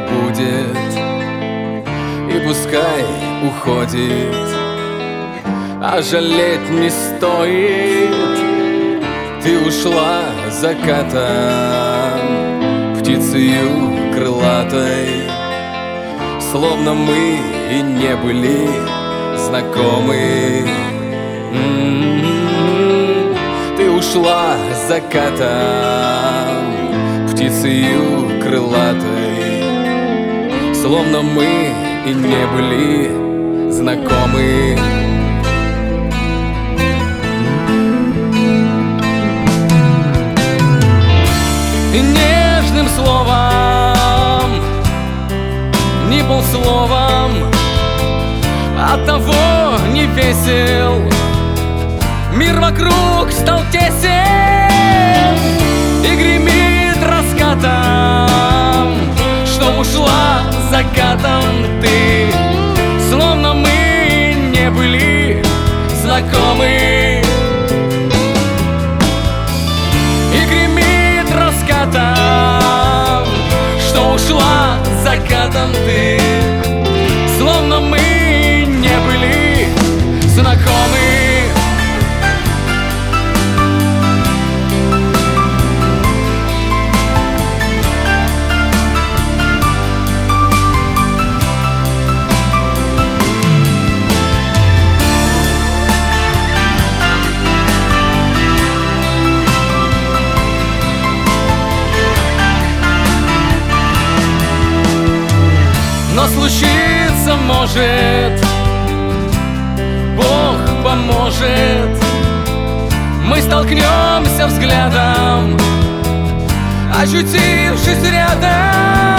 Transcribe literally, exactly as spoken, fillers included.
будет, и пускай уходит, а жалеть не стоит. Ты ушла закатом, птицею крылатой, словно мы и не были знакомы. М-м-м. Ты ушла закатом, птицею крылатой, словно мы и не были знакомы. И нежным словом, ни полсловом, оттого не весел, мир вокруг стал тесен и гремит раскатом, что ушла закатом ты, словно мы не были знакомы. И гремит раскатом, что ушла закатом ты, словно мы не были знакомы. Но случиться может, Бог поможет, мы столкнемся взглядом, очутившись рядом.